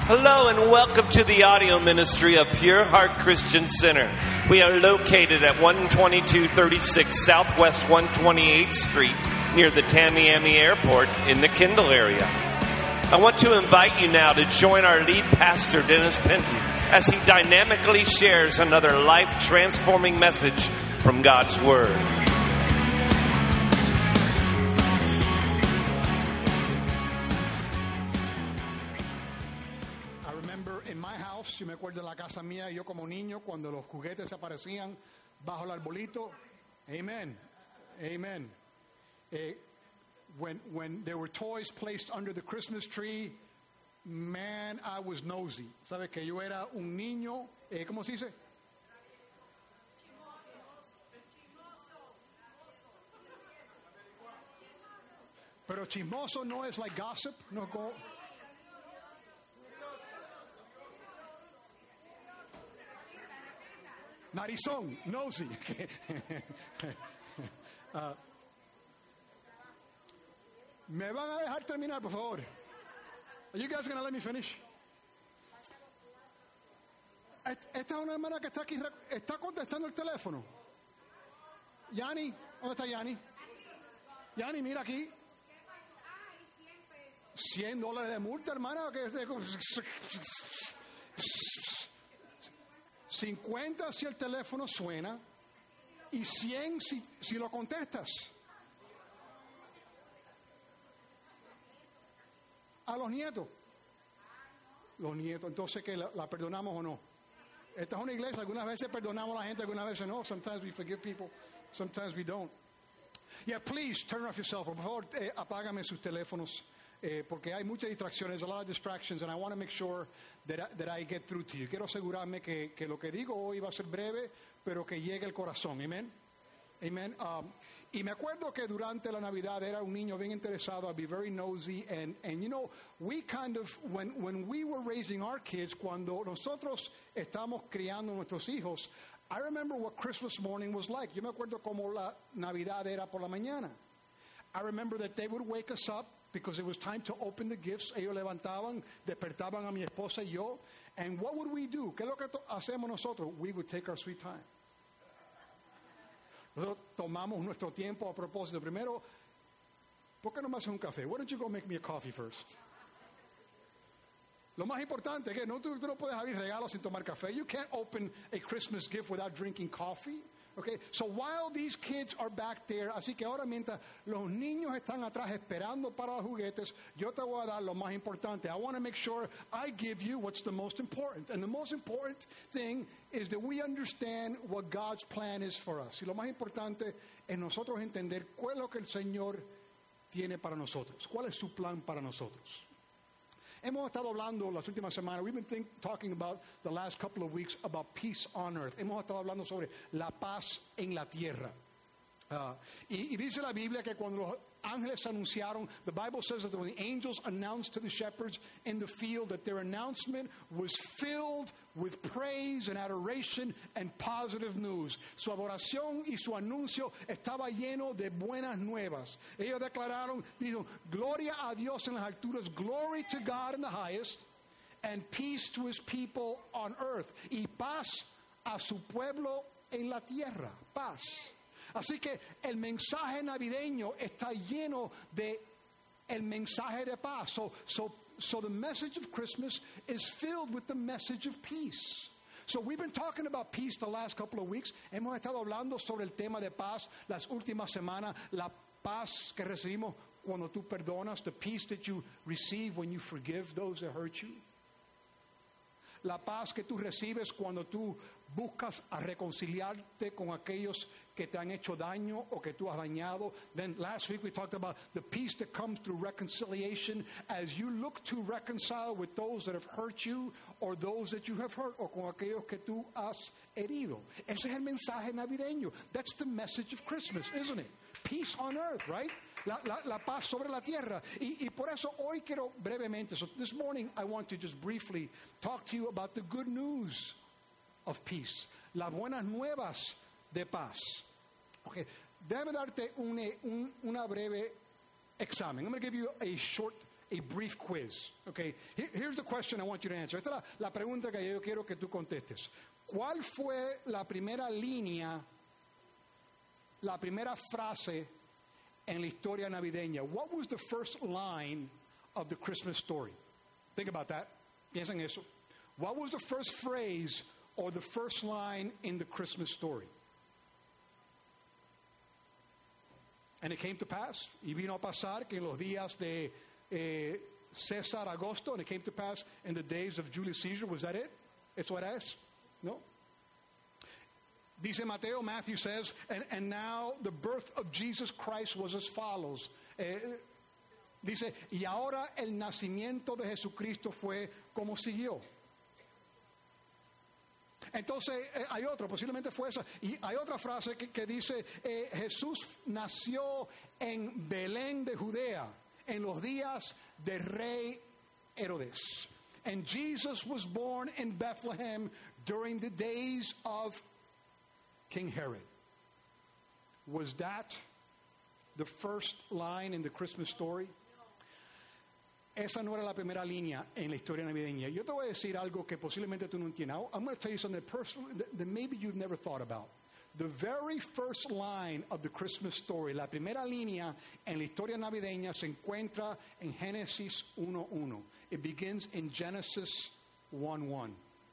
Hello and welcome to the audio ministry of Pure Heart Christian Center. We are located at 12236 Southwest 128th Street near the Tamiami Airport in the Kendall area. I want to invite you now to join our lead pastor, Dennis Penton, as he dynamically shares another life-transforming message from God's Word. Yo me acuerdo en la casa mía, yo como niño, cuando los juguetes aparecían bajo el arbolito. Amen. Amen. When there were toys placed under the Christmas tree, man, I was nosy. ¿Sabes que yo era un niño? ¿Cómo se dice? Pero chismoso no es like gossip. No go. Narizón, nosy. ¿Me van a dejar terminar, por favor? Are you guys going to let me finish? Esta es una hermana que está aquí, está contestando el teléfono. Yani, ¿dónde está Yani? Yani, mira aquí. $100 de multa, hermana. 50 si el teléfono suena y 100 si lo contestas. A los nietos. Los nietos, entonces que la perdonamos o no. Esta es una iglesia, algunas veces perdonamos a la gente, algunas veces no. Sometimes we forgive people, sometimes we don't. Yeah, please turn off your cell phone. Por favor, apágame sus teléfonos. Porque hay muchas distracciones, a lot of distractions, and I want to make sure that I get through to you. Quiero asegurarme que lo que digo hoy va a ser breve, pero que llegue al corazón. Amen. Amen. Y me acuerdo que durante la Navidad era un niño bien interesado. I'd be very nosy, and you know, we kind of when we were raising our kids, cuando nosotros estábamos criando nuestros hijos, I remember what Christmas morning was like. Yo me acuerdo cómo la Navidad era por la mañana. I remember that they would wake us up because it was time to open the gifts. Ellos levantaban, despertaban a mi esposa y yo. And what would we do? ¿Qué es lo que hacemos nosotros? We would take our sweet time. Nosotros tomamos nuestro tiempo a propósito. Primero, ¿por qué no me haces un café? Why don't you go make me a coffee first? Lo más importante es que tú no puedes abrir regalos sin tomar café. You can't open a Christmas gift without drinking coffee. Okay, so while these kids are back there, así que ahora mientras los niños están atrás esperando para los juguetes, yo te voy a dar lo más importante. I want to make sure I give you what's the most important. And the most important thing is that we understand what God's plan is for us. Y lo más importante es nosotros entender cuál es lo que el Señor tiene para nosotros. ¿Cuál es su plan para nosotros? Hemos estado hablando las últimas semanas, we've been talking about the last couple of weeks about peace on earth. Hemos estado hablando sobre la paz en la tierra. Y dice la Biblia que cuando los ángeles anunciaron, the Bible says that when the angels announced to the shepherds in the field that their announcement was filled with praise and adoration and positive news. Su adoración y su anuncio estaba lleno de buenas nuevas. Ellos declararon, dijo, gloria a Dios en las alturas, glory to God in the highest, and peace to his people on earth. Y paz a su pueblo en la tierra. Paz. Así que el mensaje navideño está lleno de el mensaje de paz. So the message of Christmas is filled with the message of peace. So we've been talking about peace the last couple of weeks. Hemos estado hablando sobre el tema de paz las últimas semanas. La paz que recibimos cuando tú perdonas. The peace that you receive when you forgive those that hurt you. La paz que tú recibes cuando tú buscas a reconciliarte con aquellos que te han hecho daño o que tú has dañado. Then last week we talked about the peace that comes through reconciliation as you look to reconcile with those that have hurt you or those that you have hurt o con aquellos que tú has herido. Ese es el mensaje navideño. That's the message of Christmas, isn't it? Peace on earth, right? La paz sobre la tierra. Y por eso hoy quiero brevemente, so this morning I want to just briefly talk to you about the good news of peace. Las buenas nuevas de paz. Okay, déjame darte una breve examen. I'm going to give you a short a brief quiz. Okay, here's the question I want you to answer. Esta es la pregunta que yo quiero que tú contestes. ¿Cuál fue la primera línea, la primera frase en la historia navideña? What was the first line of the Christmas story? Think about that. Piensa en eso. What was the first phrase or the first line in the Christmas story? And it came to pass. Y vino a pasar que en los días de César Augusto, and it came to pass in the days of Julius Caesar. Was that it? ¿Eso era eso? No. Dice Matthew says, and now the birth of Jesus Christ was as follows. Dice, y ahora el nacimiento de Jesucristo fue como siguió. Entonces, hay otra, posiblemente fue esa. Y hay otra frase que dice, Jesús nació en Belén de Judea, en los días del rey Herodes. And Jesus was born in Bethlehem during the days of King Herod. Was that the first line in the Christmas story? Esa no era la primera línea en la historia navideña. Yo te voy a decir algo que posiblemente tú no entiendes. I'm going to tell you something that maybe you've never thought about. The very first line of the Christmas story, la primera línea en la historia navideña se encuentra en Génesis 1:1. It begins in Genesis 1:1.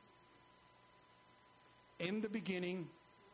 In the beginning,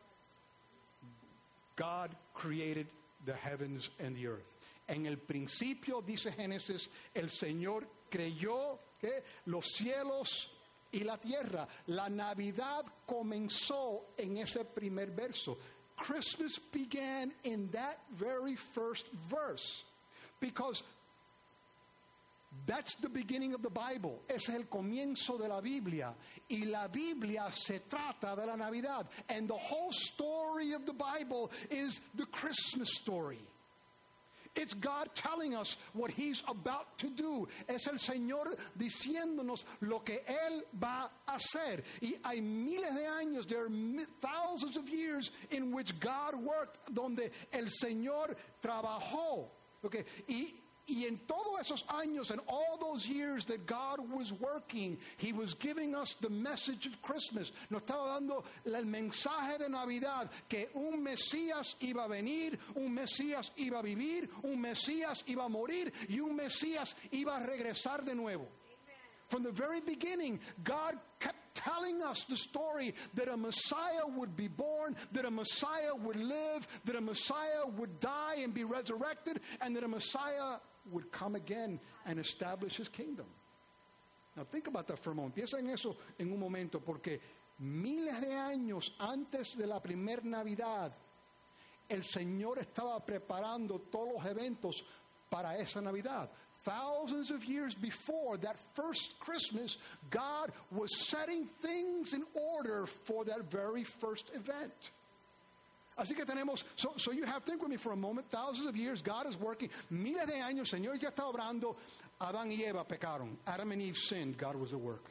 God created the heavens and the earth. En el principio, dice Génesis, el Señor creyó los cielos y la tierra. La Navidad comenzó en ese primer verso. Christmas began in that very first verse. Because that's the beginning of the Bible. Ese es el comienzo de la Biblia. Y la Biblia se trata de la Navidad. And the whole story of the Bible is the Christmas story. It's God telling us what He's about to do. Es el Señor diciéndonos lo que Él va a hacer. Y hay miles de años, there are thousands of years in which God worked, donde el Señor trabajó. Okay? Y en todos esos años, and all those years that God was working, He was giving us the message of Christmas. Nos estaba dando el mensaje de Navidad, que un Mesías iba a venir, un Mesías iba a vivir, un Mesías iba a morir, y un Mesías iba a regresar de nuevo. From the very beginning, God kept telling us the story that a Messiah would be born, that a Messiah would live, that a Messiah would die and be resurrected, and that a Messiah would come again and establish His kingdom. Now think about that for a moment. Piensa en eso en un momento, porque miles de años antes de la primer Navidad, el Señor estaba preparando todos los eventos para esa Navidad. Thousands of years before that first Christmas, God was setting things in order for that very first event. Así que tenemos, so you have to think with me for a moment, thousands of years, God is working. Miles de años, el Señor ya está obrando. Adán y Eva pecaron. Adam and Eve sinned. God was at work.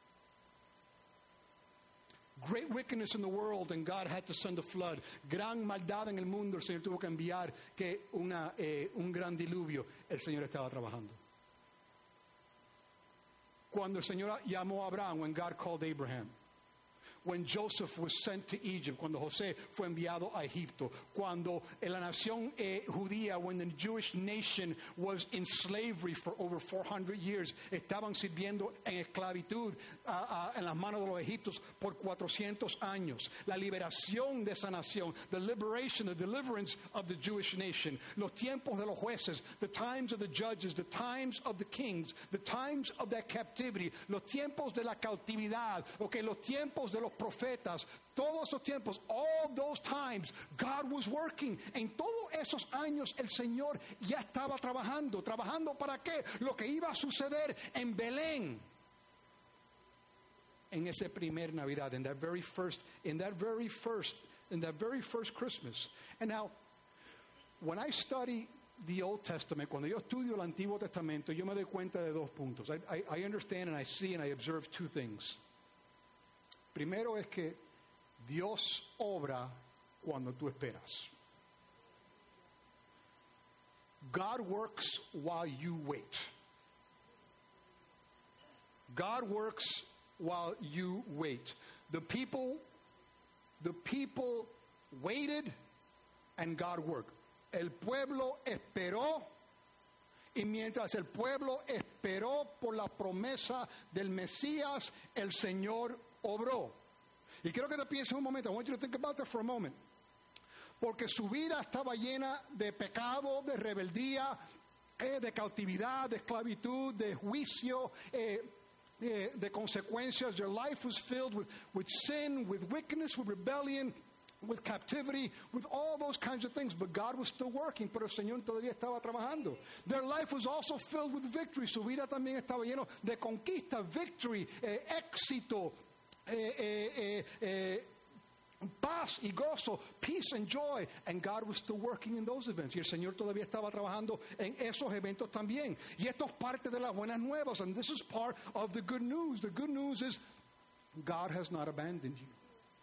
Great wickedness in the world, and God had to send a flood. Gran maldad en el mundo, el Señor tuvo que enviar un gran diluvio. El Señor estaba trabajando. Cuando el Señor llamó a Abraham, when God called Abraham. When Joseph was sent to Egypt, cuando José fue enviado a Egipto, cuando la nación judía, when the Jewish nation was in slavery for over 400 years, estaban sirviendo en esclavitud en las manos de los egipcios por 400 años. La liberación de esa nación, the liberation, the deliverance of the Jewish nation, los tiempos de los jueces, the times of the judges, the times of the kings, the times of that captivity, los tiempos de la cautividad, okay, los tiempos de los profetas, todos esos tiempos, all those times, God was working. En todos esos años el Señor ya estaba trabajando. ¿Trabajando para qué? Lo que iba a suceder en Belén. En ese primer Navidad, in that very first Christmas. And now, when I study the Old Testament, cuando yo estudio el Antiguo Testamento, yo me doy cuenta de dos puntos. I understand and I see and I observe two things. Primero es que Dios obra cuando tú esperas. God works while you wait. God works while you wait. The people waited and God worked. El pueblo esperó, y mientras el pueblo esperó por la promesa del Mesías, el Señor obró. Y quiero que te pienses un momento. I want you to think about that for a moment. Porque su vida estaba llena de pecado, de rebeldía, de cautividad, de esclavitud, de juicio, de consecuencias. Their life was filled with sin, with wickedness, with rebellion, with captivity, with all those kinds of things. But God was still working, pero el Señor todavía estaba trabajando. Their life was also filled with victory. Su vida también estaba lleno de conquista, victory, éxito, paz y gozo, peace and joy. And God was still working in those events. Y el Señor todavía estaba trabajando en esos eventos también. Y esto es parte de las buenas nuevas. And this is part of the good news. The good news is God has not abandoned you.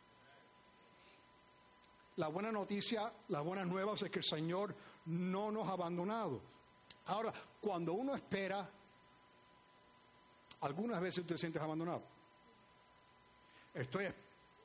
La buena noticia, las buenas nuevas es que el Señor no nos ha abandonado. Ahora, cuando uno espera, algunas veces te sientes abandonado. Estoy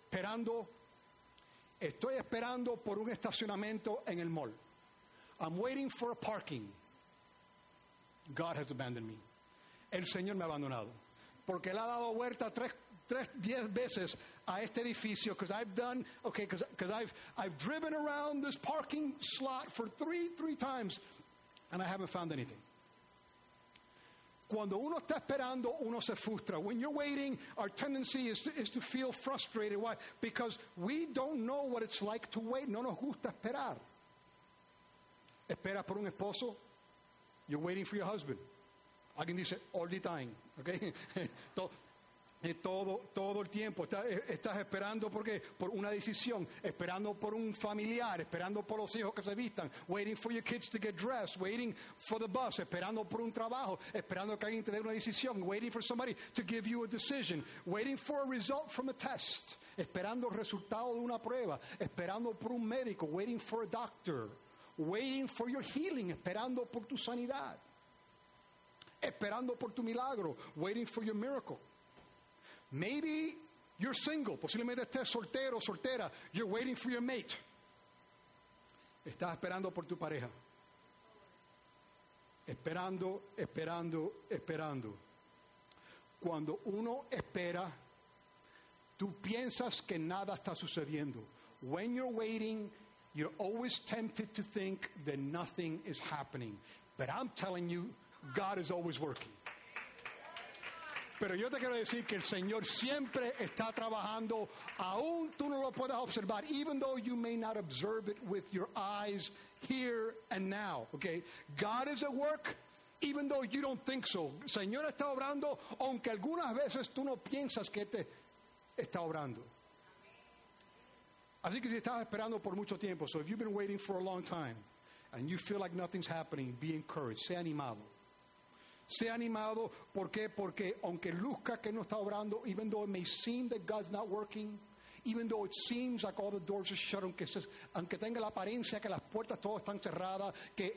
esperando por un estacionamiento en el mall. I'm waiting for a parking. God has abandoned me. El Señor me ha abandonado. Porque Él ha dado vuelta 10 veces a este edificio, because I've driven around this parking slot for three times and I haven't found anything. Cuando uno está esperando, uno se frustra. When you're waiting, our tendency is to feel frustrated. Why? Because we don't know what it's like to wait. No nos gusta esperar. Esperas por un esposo, you're waiting for your husband. Alguien dice, all the time. Okay? Todo el tiempo estás esperando por una decisión, esperando por un familiar, esperando por los hijos que se vistan, waiting for your kids to get dressed, waiting for the bus, esperando por un trabajo, esperando que alguien te dé una decisión, waiting for somebody to give you a decision, waiting for a result from a test, esperando el resultado de una prueba, esperando por un médico, waiting for a doctor, waiting for your healing, esperando por tu sanidad, esperando por tu milagro, waiting for your miracle. Maybe you're single, posiblemente estés soltero, soltera. You're waiting for your mate. Estás esperando por tu pareja. Esperando. Cuando uno espera, tú piensas que nada está sucediendo. When you're waiting, you're always tempted to think that nothing is happening. But I'm telling you, God is always working. Pero yo te quiero decir que el Señor siempre está trabajando, aún tú no lo puedas observar, even though you may not observe it with your eyes here and now, okay? God is at work, even though you don't think so. El Señor está obrando, aunque algunas veces tú no piensas que te está obrando. Así que si estás esperando por mucho tiempo, so if you've been waiting for a long time, and you feel like nothing's happening, be encouraged, sé animado. Sea animado, ¿por qué? Porque aunque luzca que no está obrando, even though it may seem that God's not working, even though it seems like all the doors are shut, aunque tenga la apariencia que las puertas todas están cerradas, que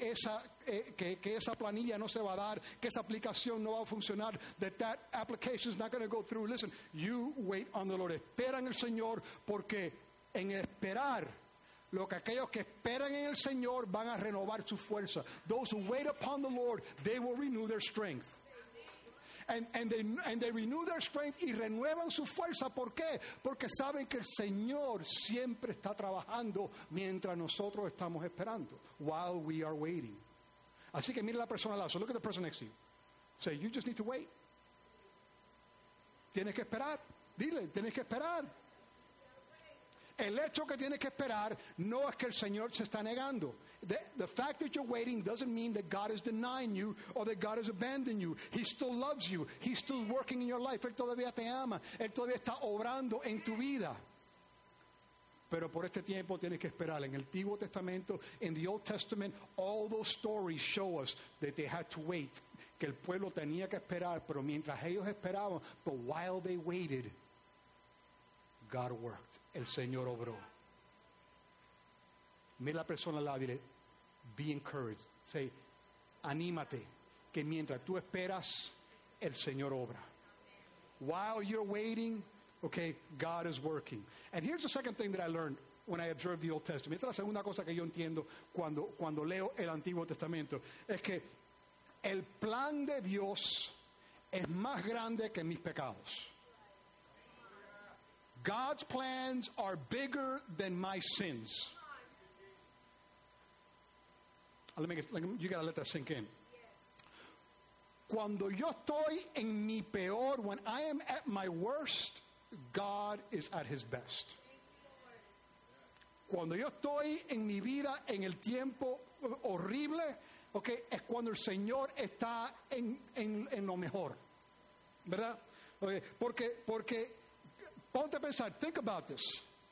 esa planilla no se va a dar, que esa aplicación no va a funcionar, that application is not going to go through. Listen, you wait on the Lord. Espera en el Señor, porque en esperar, lo que aquellos que esperan en el Señor van a renovar su fuerza. Those who wait upon the Lord, they will renew their strength. And they renew their strength y renuevan su fuerza. ¿Por qué? Porque saben que el Señor siempre está trabajando mientras nosotros estamos esperando. While we are waiting. Así que mire la persona al lado. So look at the person next to you. Say, you just need to wait. Tienes que esperar. Dile, tienes que esperar. El hecho que tienes que esperar no es que el Señor se está negando. The fact that you're waiting doesn't mean that God is denying you or that God has abandoned you. He still loves you. He's still working in your life. Él todavía te ama. Él todavía está obrando en tu vida. Pero por este tiempo tienes que esperar. En el Antiguo Testamento, in the Old Testament, all those stories show us that they had to wait. Que el pueblo tenía que esperar, pero mientras ellos esperaban, but while they waited, God worked. El Señor obró. Mira la persona al lado y dile, be encouraged. Say, anímate, que mientras tú esperas, el Señor obra. while you're waiting, okay, God is working. And here's the second thing that I learned when I observed the Old Testament. Esta es la segunda cosa que yo entiendo cuando leo el Antiguo Testamento. Es que el plan de Dios es más grande que mis pecados. God's plans are bigger than my sins. You gotta let that sink in. Cuando yo estoy en mi peor, when I am at my worst, God is at his best. Cuando yo estoy en mi vida en el tiempo horrible, okay, es cuando el Señor está en lo mejor. ¿Verdad? Okay, porque ponte a pensar, think about this.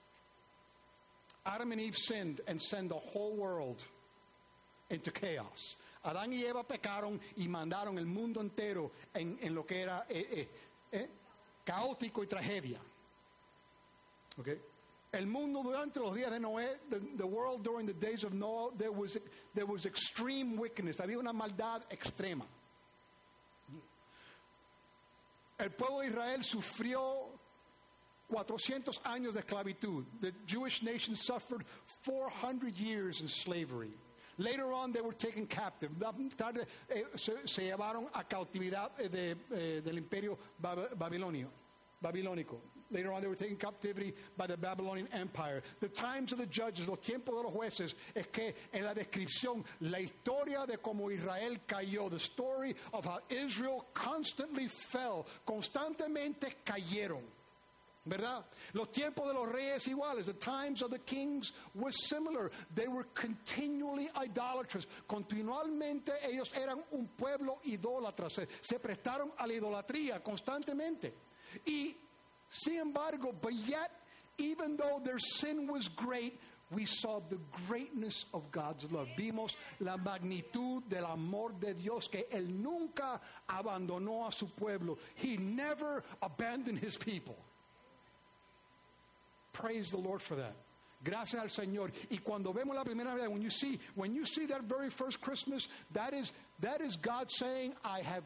Adam and Eve sinned and sent the whole world into chaos. Adán y Eva pecaron y mandaron el mundo entero en lo que era caótico y tragedia. Okay? El mundo durante los días de Noé, the world during the days of Noah, there was extreme wickedness. Había una maldad extrema. El pueblo de Israel sufrió 400 años de esclavitud. The Jewish nation suffered 400 years in slavery. Later on, they were taken captive. Tarde se llevaron a cautividad del imperio babilónico. Later on, they were taken captivity by the Babylonian Empire. The times of the judges, los tiempos de los jueces, es que en la descripción, la historia de cómo Israel cayó, the story of how Israel constantly fell, constantemente cayeron. ¿Verdad? Los tiempos de los reyes iguales. The times of the kings was similar. They were continually idolatrous. Continuamente ellos eran un pueblo idólatra. Se prestaron a la idolatría constantemente. Y sin embargo, but yet, even though their sin was great, we saw the greatness of God's love. Vimos la magnitud del amor de Dios, que Él nunca abandonó a su pueblo. He never abandoned his people. Praise the Lord for that. Gracias al Señor. Y cuando vemos la primera vez, when you see that very first Christmas, that is God saying, I have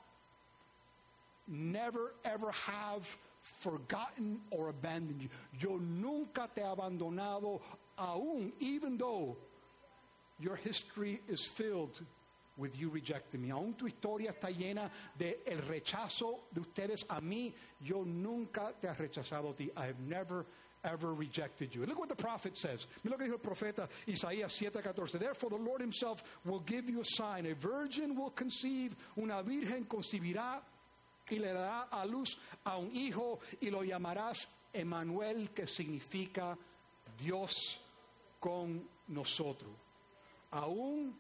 never ever have forgotten or abandoned you. Yo nunca te he abandonado aún, even though your history is filled with you rejecting me. Aún tu historia está llena de el rechazo de ustedes a mí. Yo nunca te he rechazado a ti. I have never ever rejected you. And look what the prophet says. Mira lo que dijo el profeta Isaías 7:14. Therefore the Lord himself will give you a sign. A virgin will conceive, una virgen concebirá y le dará a luz a un hijo y lo llamarás Emmanuel, que significa Dios con nosotros. Aún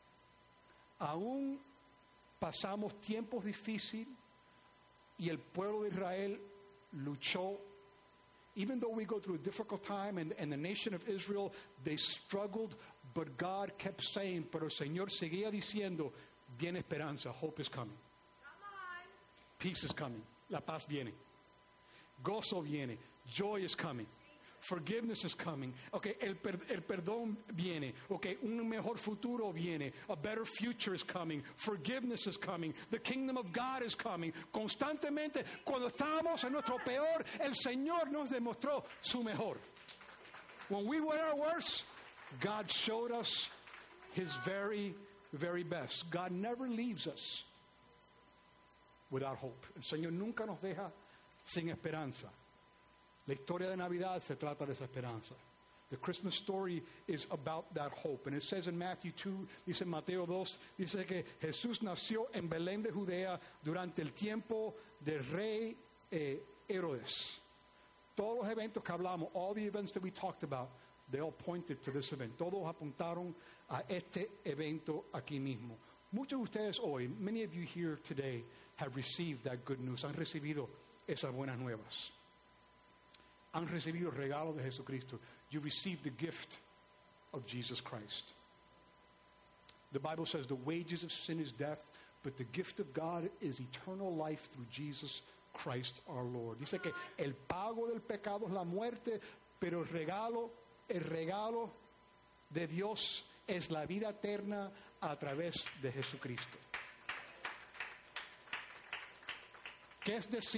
pasamos tiempos difíciles y el pueblo de Israel luchó. Even though we go through a difficult time and the nation of Israel, they struggled, but God kept saying, pero el Señor seguía diciendo, viene esperanza, hope is coming. Peace is coming, la paz viene. Gozo viene, joy is coming. Forgiveness is coming. Okay, el perdón viene. Okay, un mejor futuro viene. A better future is coming. Forgiveness is coming. The kingdom of God is coming. Constantemente, cuando estábamos en nuestro peor, el Señor nos demostró su mejor. When we were at our worst, God showed us His very, very best. God never leaves us without hope. El Señor nunca nos deja sin esperanza. La historia de Navidad se trata de esa esperanza. The Christmas story is about that hope. And it says in Matthew 2, dice en Mateo 2, dice que Jesús nació en Belén de Judea durante el tiempo del rey Herodes. Todos los eventos que hablamos, all the events that we talked about, they all pointed to this event. Todos apuntaron a este evento aquí mismo. Muchos de ustedes hoy, many of you here today, have received that good news. Han recibido esas buenas nuevas. Han recibido el regalo de Jesucristo. You received the gift of Jesus Christ. The Bible says the wages of sin is death, but the gift of God is eternal life through Jesus Christ our Lord. Dice que el pago del pecado es la muerte, pero el regalo de Dios es la vida eterna a través de Jesucristo. ¿Qué es decir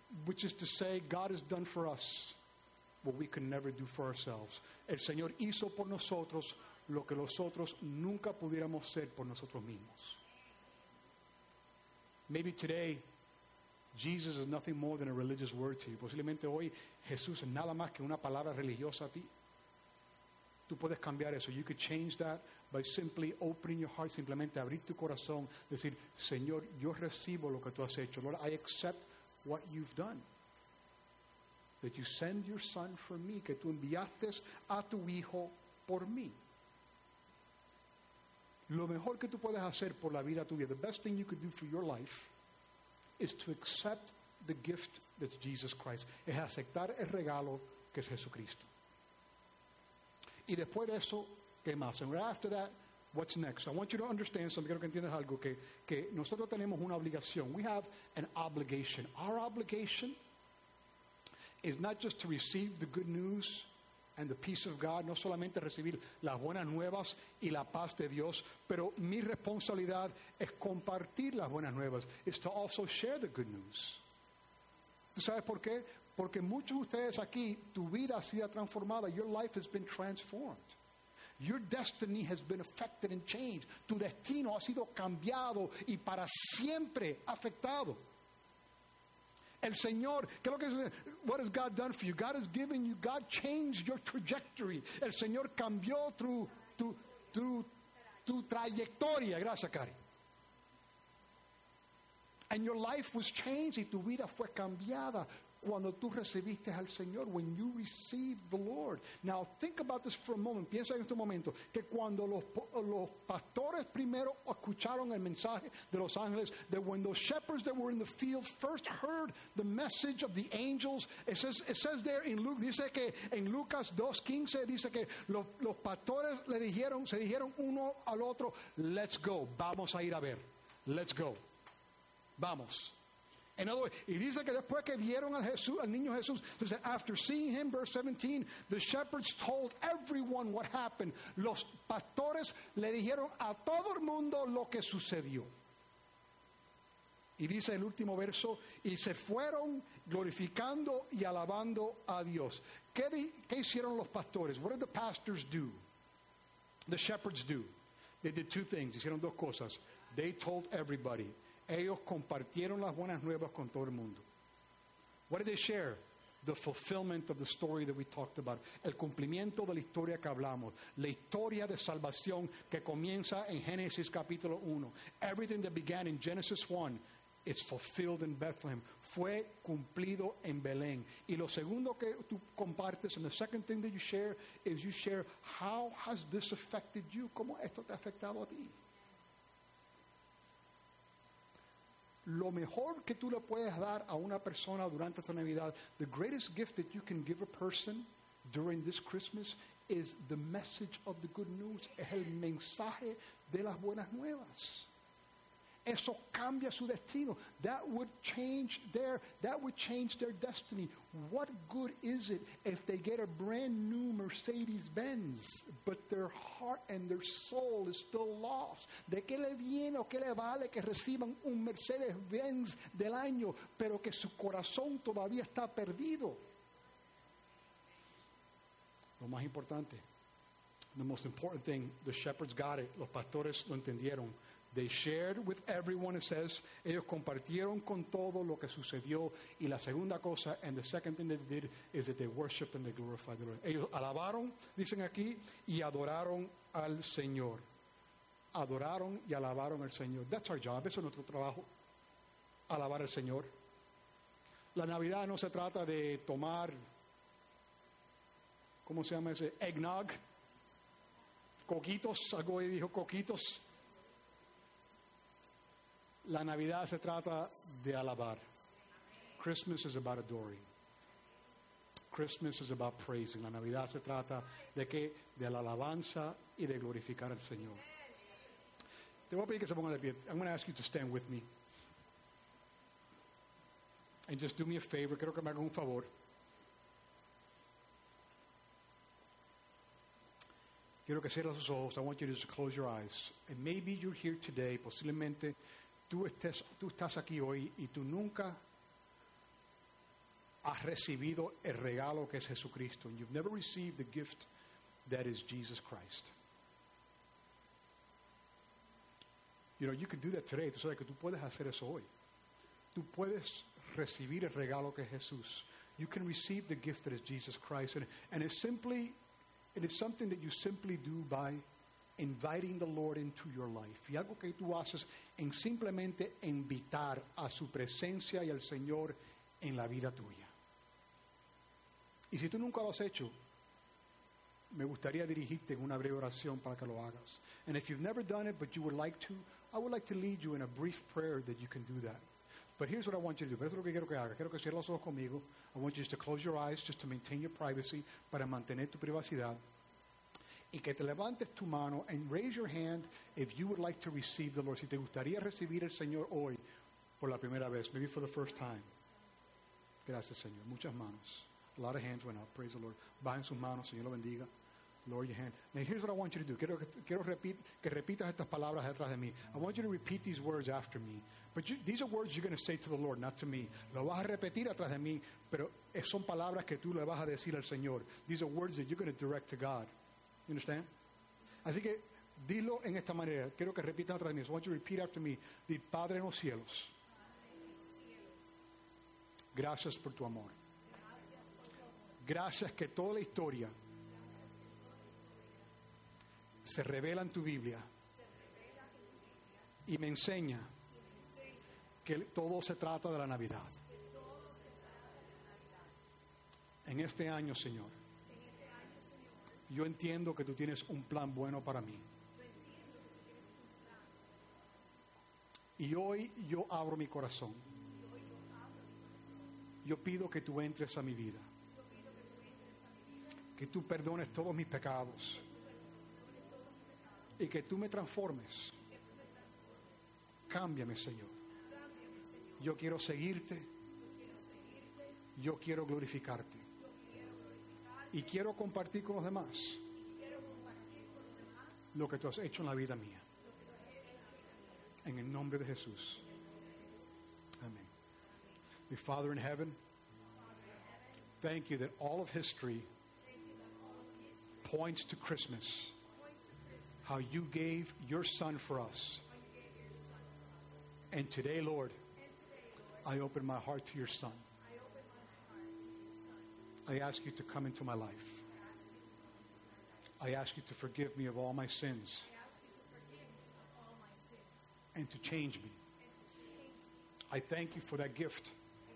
which is to say, God has done for us what we could never do for ourselves. El Señor hizo por nosotros lo que nosotros nunca pudiéramos hacer por nosotros mismos. Maybe today, Jesus is nothing more than a religious word to you. Posiblemente hoy Jesús es nada más que una palabra religiosa a ti. Tú puedes cambiar eso. You could change that by simply opening your heart, simplemente abrir tu corazón, decir, Señor, yo recibo lo que tú has hecho. Lord, I accept what you've done. That you send your son for me, que tú enviaste a tu hijo por mí. Lo mejor que tú puedes hacer por la vida tuya, the best thing you could do for your life, is to accept the gift that's Jesus Christ. Es aceptar el regalo que es Jesucristo. Y después de eso, ¿qué más? And right after that, what's next? I want you to understand something, quiero que entiendas algo, que nosotros tenemos una obligación. We have an obligation. Our obligation is not just to receive the good news and the peace of God, no solamente recibir las buenas nuevas y la paz de Dios, pero mi responsabilidad es compartir las buenas nuevas. It's to also share the good news. ¿Tú sabes por qué? Porque muchos de ustedes aquí, tu vida ha sido transformada. Your life has been transformed. Your destiny has been affected and changed. Tu destino ha sido cambiado y para siempre afectado. El Señor, ¿qué es lo que dice? What has God done for you? God has given you, God changed your trajectory. El Señor cambió tu trayectoria. Gracias, Cari. And your life was changed y tu vida fue cambiada cuando tú recibiste al Señor, when you received the Lord. Now, think about this for a moment. Piensa en este momento que cuando los pastores primero escucharon el mensaje de los ángeles, that when those shepherds that were in the field first heard the message of the angels, it says there in Luke, dice que en Lucas 2:15 dice que los pastores se dijeron uno al otro, let's go, vamos a ir a ver, let's go, vamos. In other words, y dice que después que vieron al niño Jesús, entonces, after seeing him, verse 17, the shepherds told everyone what happened. Los pastores le dijeron a todo el mundo lo que sucedió. Y dice el último verso, y se fueron glorificando y alabando a Dios. ¿Qué hicieron los pastores? What did the pastors do? The shepherds do. They did two things. Hicieron dos cosas. They told everybody. Ellos compartieron las buenas nuevas con todo el mundo. What did they share? The fulfillment of the story that we talked about. El cumplimiento de la historia que hablamos. La historia de salvación que comienza en Génesis capítulo 1. Everything that began in Genesis 1, it's fulfilled in Bethlehem. Fue cumplido en Belén. Y lo segundo que tú compartes, and the second thing that you share, is you share how has this affected you? ¿Cómo esto te ha afectado a ti? Lo mejor que tú le puedes dar a una persona durante esta Navidad, the greatest gift that you can give a person during this Christmas is the message of the good news. Es el mensaje de las buenas nuevas. Eso cambia su destino. That would change their destiny. What good is it if they get a brand new Mercedes-Benz, but their heart and their soul is still lost? ¿De qué le viene o qué le vale que reciban un Mercedes-Benz del año, pero que su corazón todavía está perdido? Lo más importante, the most important thing, the shepherds got it. Los pastores lo entendieron. They shared with everyone, it says, ellos compartieron con todo lo que sucedió. Y la segunda cosa, and the second thing they did, is that they worshiped and they glorified the Lord. Ellos alabaron, dicen aquí, y adoraron al Señor. Adoraron y alabaron al Señor. That's our job, eso es nuestro trabajo, alabar al Señor. La Navidad no se trata de tomar, ¿cómo se llama ese? Eggnog. Coquitos, algo dijo coquitos. La Navidad se trata de alabar. Christmas is about adoring. Christmas is about praising. La Navidad se trata de qué? De la alabanza y de glorificar al Señor. Te voy a pedir que se pongan de pie. I'm going to ask you to stand with me. And just do me a favor. Quiero que me hagan un favor. Quiero que cierres sus ojos. I want you to just close your eyes. And maybe you're here today, posiblemente tú estás aquí hoy y tú nunca has recibido el regalo que es Jesucristo. And you've never received the gift that is Jesus Christ. You know, you can do that today. Tú sabes que tú puedes hacer eso hoy. Tú puedes recibir el regalo que es Jesús. You can receive the gift that is Jesus Christ. And it is something that you simply do by inviting the Lord into your life. Y algo que tú haces en simplemente invitar a su presencia y al Señor en la vida tuya. Y si tú nunca lo has hecho, me gustaría dirigirte en una breve oración para que lo hagas. And if you've never done it but you would like to, I would like to lead you in a brief prayer that you can do that. But here's what I want you to do. Eso es lo que quiero que haga. Quiero que cierres los ojos conmigo. I want you just to close your eyes just to maintain your privacy, para mantener tu privacidad. Y que te levantes tu mano and raise your hand if you would like to receive the Lord. Si te gustaría recibir el Señor hoy por la primera vez, maybe for the first time. Gracias, Señor. Muchas manos. A lot of hands went up. Praise the Lord. Bajen sus manos. Señor lo bendiga. Lower your hand. Now here's what I want you to do. Quiero que repitas estas palabras detrás de mí. I want you to repeat these words after me. But these are words you're going to say to the Lord, not to me. Lo vas a repetir atrás de mí, pero son palabras que tú le vas a decir al Señor. These are words that you're going to direct to God. You understand? Así que dilo en esta manera. Quiero que repitas atrás de mí. So I want you to repeat after me. Di, Padre en los cielos, gracias por tu amor. Gracias que toda la historia se revela en tu Biblia y me enseña que todo se trata de la Navidad. En este año, Señor, yo entiendo que tú tienes un plan bueno para mí. Y hoy yo abro mi corazón. Yo pido que tú entres a mi vida. Que tú perdones todos mis pecados. Y que tú me transformes. Cámbiame, Señor. Yo quiero seguirte. Yo quiero glorificarte. Y quiero compartir con los demás lo que tú has hecho en la vida mía. En el nombre de Jesús. Amén. My Father in heaven, thank you that all of history points to Christmas. How you gave your Son for us. And today, Lord, I open my heart to your Son. I ask you to come into my life. I ask you to forgive me of all my sins. And to change me. I thank you for that gift.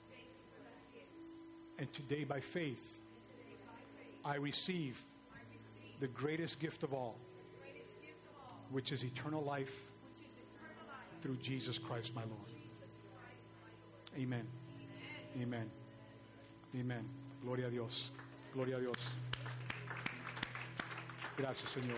And today, by faith, I receive the greatest gift of all, which is eternal life through Jesus Christ, my Lord. Amen. Amen. Amen. Gloria a Dios. Gloria a Dios. Gracias, Señor.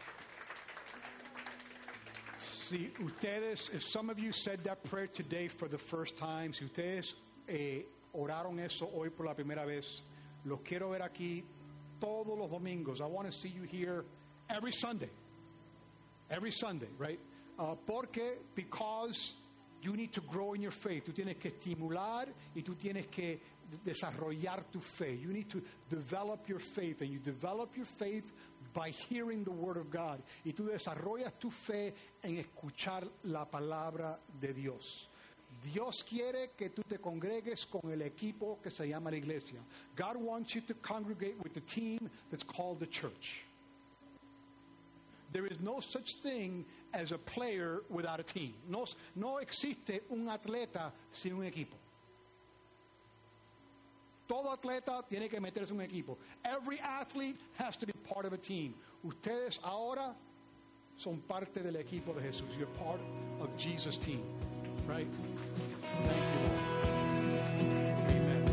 Si ustedes, if some of you said that prayer today for the first time, si ustedes oraron eso hoy por la primera vez, los quiero ver aquí todos los domingos. I want to see you here every Sunday. Every Sunday, right? Because you need to grow in your faith. Tú tienes que estimular y tú tienes que desarrollar tu fe. You need to develop your faith, and you develop your faith by hearing the Word of God. Y tú desarrollas tu fe en escuchar la palabra de Dios. Dios quiere que tú te congregues con el equipo que se llama la iglesia. God wants you to congregate with the team that's called the church. There is no such thing as a player without a team. No existe un atleta sin un equipo. Todo atleta tiene que meterse en un equipo. Every athlete has to be part of a team. Ustedes ahora son parte del equipo de Jesús. You're part of Jesus' team. Right? Thank you, Lord.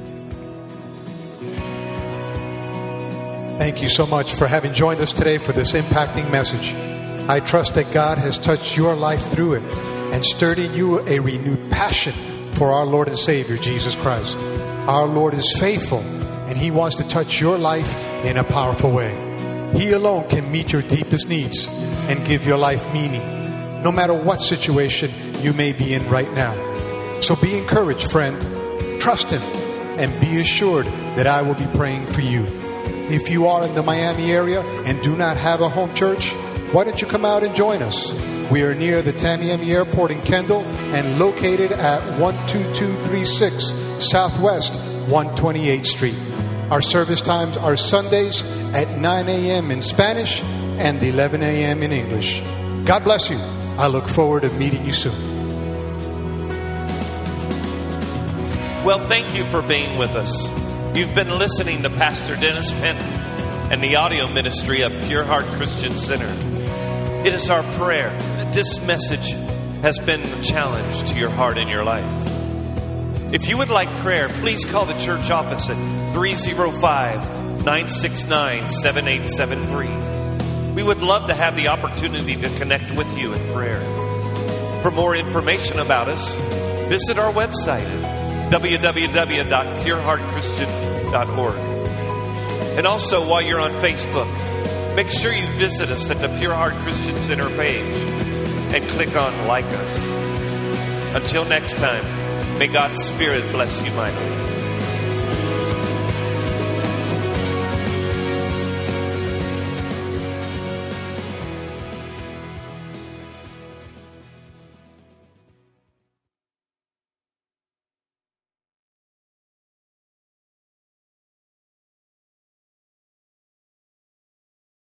Amen. Thank you so much for having joined us today for this impacting message. I trust that God has touched your life through it and stirred in you a renewed passion for our Lord and Savior, Jesus Christ. Our Lord is faithful, and He wants to touch your life in a powerful way. He alone can meet your deepest needs and give your life meaning, no matter what situation you may be in right now. So be encouraged, friend. Trust Him. and be assured that I will be praying for you. If you are in the Miami area and do not have a home church, why don't you come out and join us? We are near the Tamiami Airport in Kendall and located at 12236 Southwest 128th Street. Our service times are Sundays at 9 a.m. in Spanish and 11 a.m. in English. God bless you. I look forward to meeting you soon. Well, thank you for being with us. You've been listening to Pastor Dennis Penn and the audio ministry of Pure Heart Christian Center. It is our prayer that this message has been a challenge to your heart and your life. If you would like prayer, please call the church office at 305-969-7873. We would love to have the opportunity to connect with you in prayer. For more information about us, visit our website at www.pureheartchristian.org. And also, while you're on Facebook, make sure you visit us at the Pure Heart Christian Center page and click on Like Us. Until next time, may God's Spirit bless you mightily.